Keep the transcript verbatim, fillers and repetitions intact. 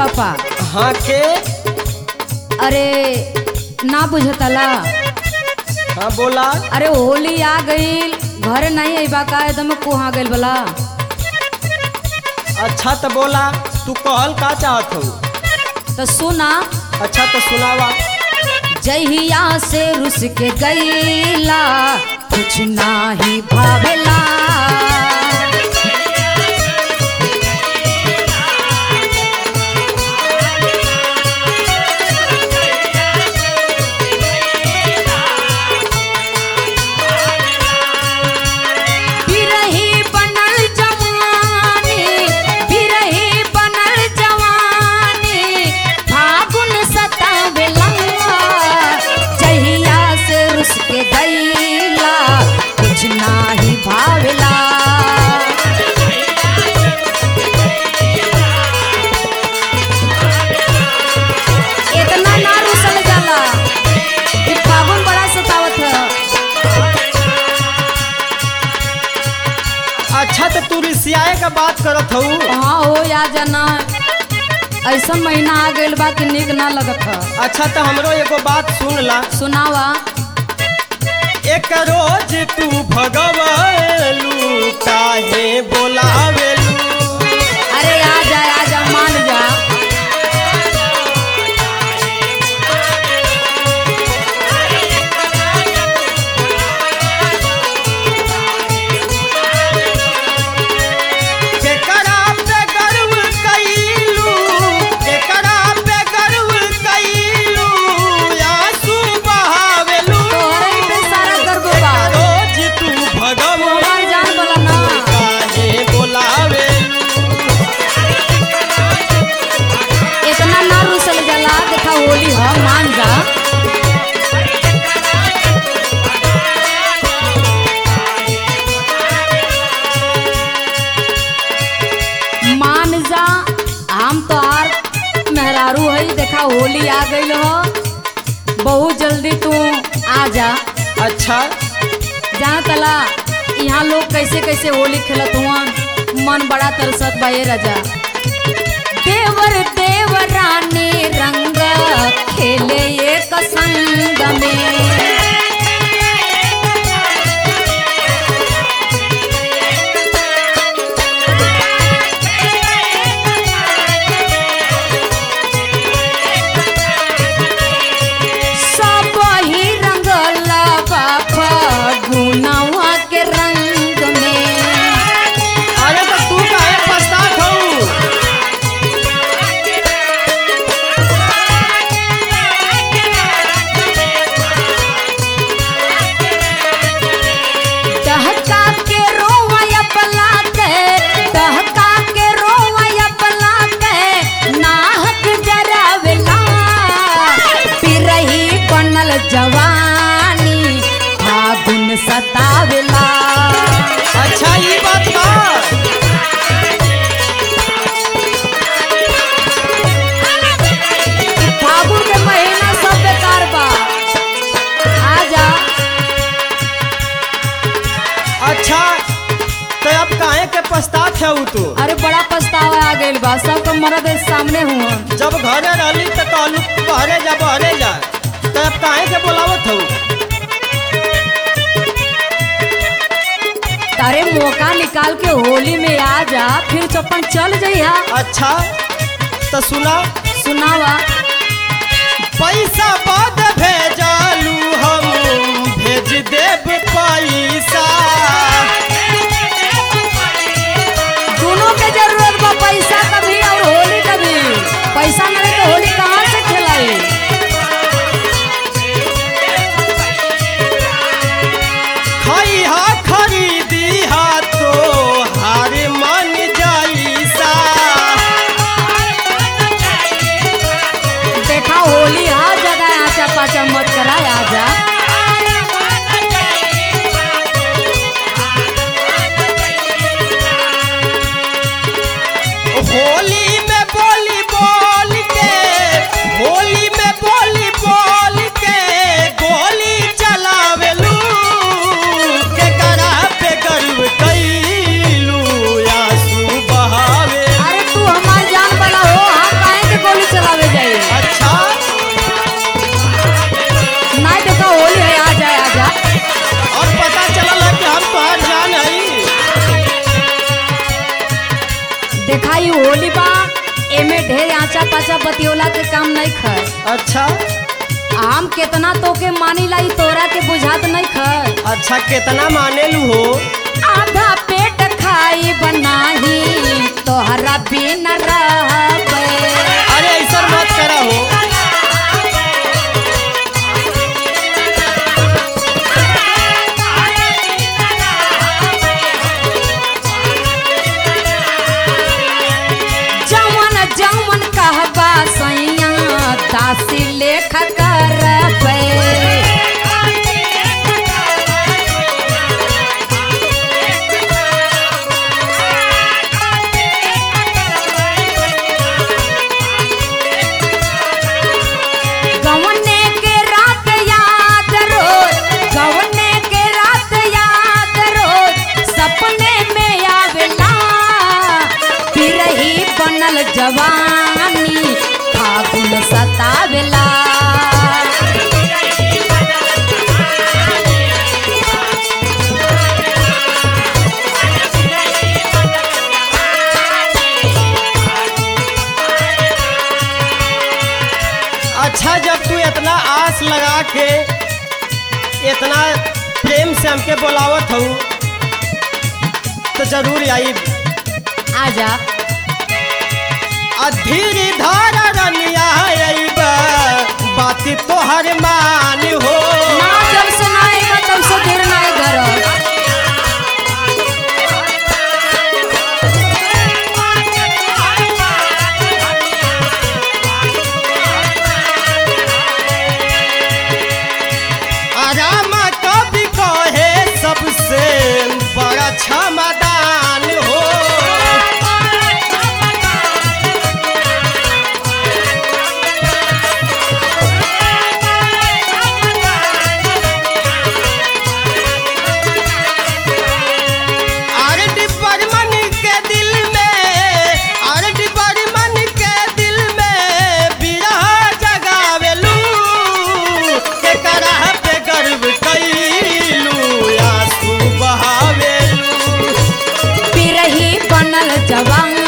पापा। हाँ के? अरे ना बुझतला। हाँ बोला। अरे होली आ गई, घर नहीं अबा का, एकदम कुहा गइल बला। अच्छा तो बोला, तू कहल का चाहत हो? तो सुना। अच्छा तो सुनावा। जहिया से रुस के गईला कुछ नाही भावेला। इतना ना रुसल जाला, ये फागुन बड़ा सतावत है। अच्छा तो तू रिसियाए का बात करत हूँ? हाँ हो या जना, ऐसा महीना आ गइल बा कि निक ना लगत है। अच्छा तो हमरो एगो बात सुन ला। सुनावा। एक रोज तू भगवलू काहे बोलावेलू? अरे आ जा आ जा, मान जा। केकरा पे गर्व कइलू, केकरा पे गर्व कइलू, आंसू बहावेलू। तोहरे पे सारा गर्व बा। रोज तू भगवलू हमार जान बोला ना। काहे बोलावेलू? इतना ना रुसल जाला, देखा होली है, मान जा। मान जा, हम तो आर मेहरारू है, देखा होली आ गई हो, बहुत जल्दी तू आ जा। अच्छा जहाँ तला यहाँ लोग कैसे कैसे होली खेलत हुआ, मन बड़ा तरसत बा ये राजा। देवर देवरानी रंग खेले एक संग में। सब ही रंगला बापा गुनावा के रंग में। अरे तो तू काहे पछतात हूँ? दहका के रोवया पला के, दहका के रोवया पला के, नाहक जरावेला। पिरही बनल जवानी फागुन सतावेला। अच्छा ये बात बा। फागुन के महीना सब बेकार बा, आ जा। अच्छा तो अब काहे के पछतात है तू? अरे बड़ा पछतावा आ गइल बा, सबके मरद सामने हुआ। जब घरे रहली तो कहलू बहरे जा बहरे जा, तो अब काहे के बोलावत हूँ? तारे मौका निकाल के होली में आ जा, फिर चौपन चल जइहा। अच्छा तो सुना। सुनावा। पैसा बाद भेजालू हम भेज देब पैसा। दोनों के जरूरत बा, पैसा का भी और होली का भी। पैसा नहीं तो होली कहाँ से खेलाई? खइहा खरीदी हा तो हार मन जाइसा। देखा होली हर जगह आचा पाचा मत करा, आ जा। बतियोला के काम नहीं खाए। अच्छा हम केतना तोके मानी लाई तोरा के बुझात नहीं खाए। अच्छा कितना माने लू हो? आधा पेट खाई बनाही तोहरा बिन रहबे। अरे ऐसा मत करा हो। जवन जवन कहबा सैया दासी लेख करबे। गवने के रात याद रोज, गवने के रात याद रोज सपने में आवेला। पिरही बनल जवानी फागुन सतावेला। अच्छा जब तू इतना आस लगा के इतना प्रेम से हमके बोलावत हूँ तो जरूर आई। आजा अधीर धार रनिया आइबा बाती तोहर मान हो। ना जब से नाएगा तब से देर नाए घर। आराम कभी कहे सबसे बड़ा क्षमादान हो। अरे डिब्बर मन के दिल में, अरे डिब्बर मन के दिल में बिरह जगावेलू। के करह पे गर्व कैलू आंसू बहावेलू। पिरही बनल जवान